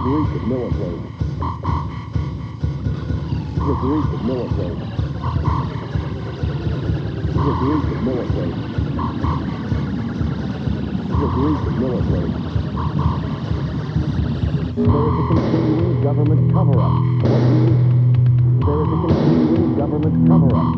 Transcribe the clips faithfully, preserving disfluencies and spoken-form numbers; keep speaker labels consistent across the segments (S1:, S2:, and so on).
S1: Recent military. Just recent military. Just recent military. Just recent military. There is a continuing government cover-up. What do you mean? There is a continuing government cover-up.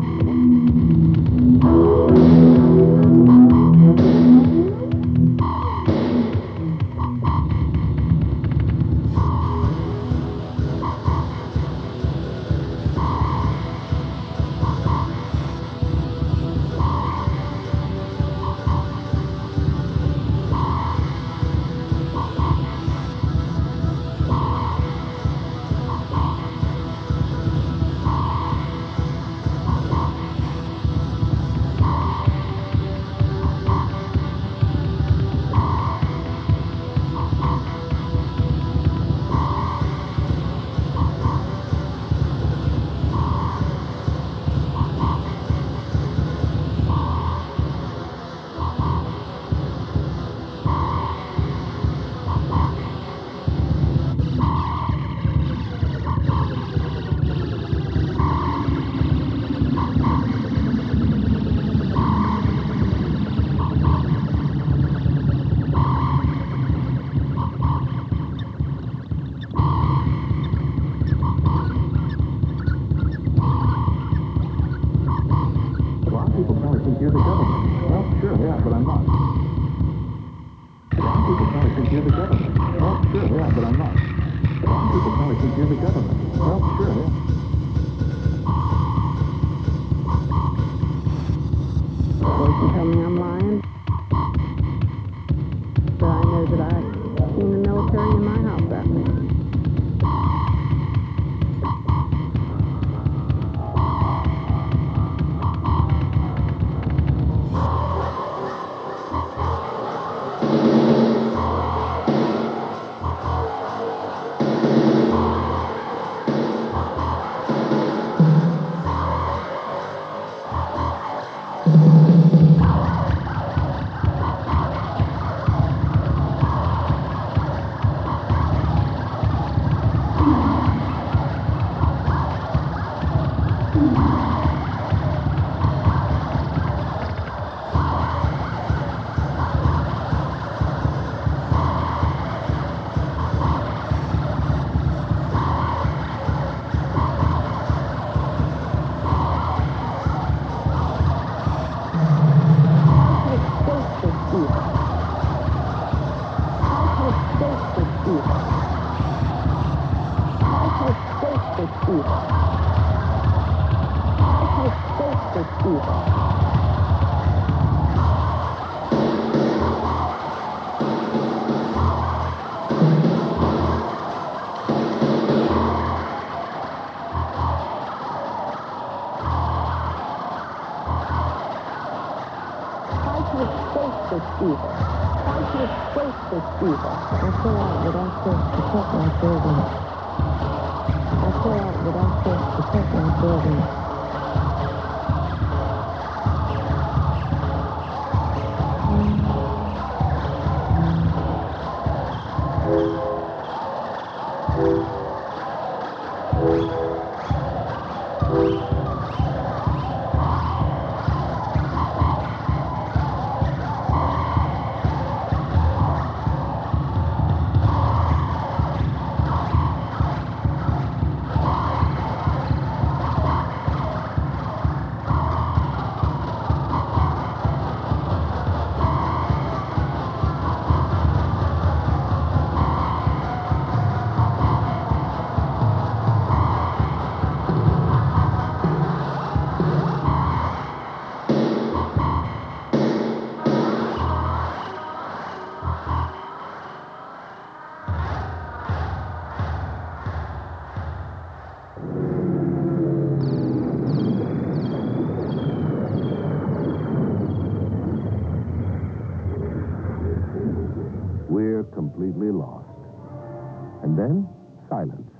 S1: You're the government. Well, sure, yeah, but I'm not. A lot of people probably think you're the government. Well, sure, yeah, but I'm not. A lot of people probably think you're the government. Well, sure, yeah.
S2: Well, you tell me I'm lying. So I know that I've seen the military in my house that way.
S1: We're completely lost. And then, silence.